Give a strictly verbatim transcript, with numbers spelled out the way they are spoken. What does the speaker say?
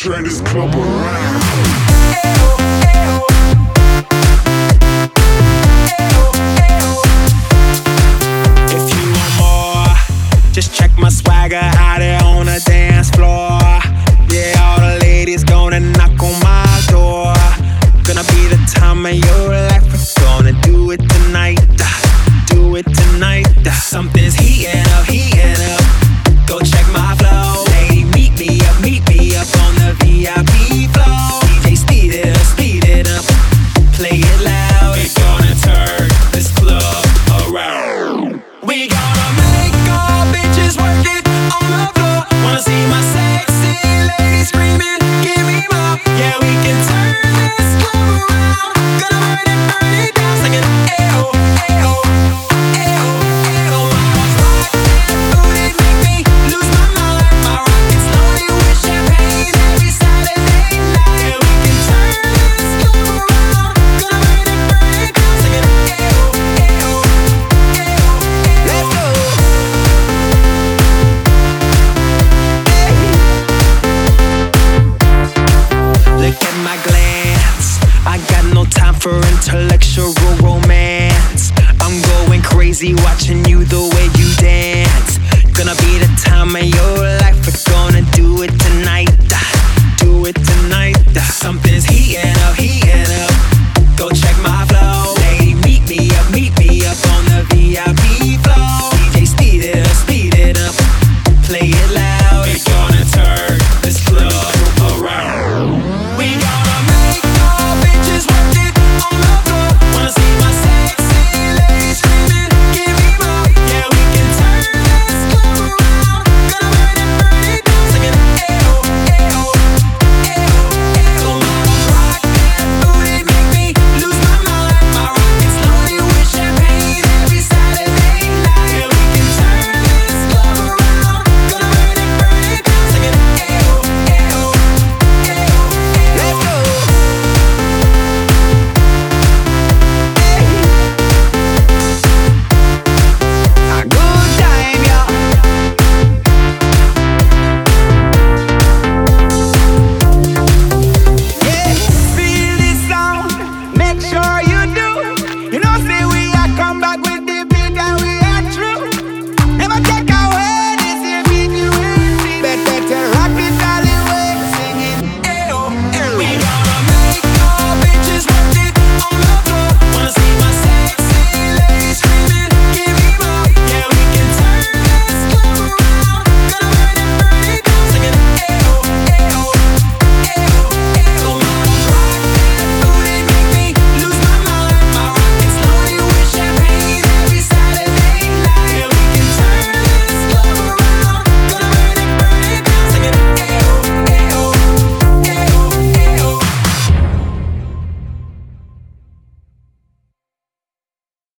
turn this club around. If you want more, just check my swagger out there on the dance floor. Yeah, all the ladies gonna knock on my door. Gonna be the time of your life. We're gonna do it tonight. Do it tonight. Something's heating up, heating up. Go check my flow. Lady, meet me up, meet me up on the V I P floor. D J, speed it up, speed it up. Play it loud. We're gonna turn this club around. We gonna make all bitches work it on the floor. Wanna see my sexy lady screaming, give me more. Yeah, we can turn this club around. Gonna burn it, burn it down, singing ayo, ayo, ayo, ayo. Rock that booty, make me lose my mind. My rocket's loaded with champagne every Saturday night. Yeah, we can turn this club around. Gonna burn it, burn it down, singing ayo, ayo, ayo. Let's go. Look at my glance. I got no time for intellectual romance. I'm going crazy watching you the way you dance. Gonna be the time of your life. We're gonna do it tonight. Do it tonight.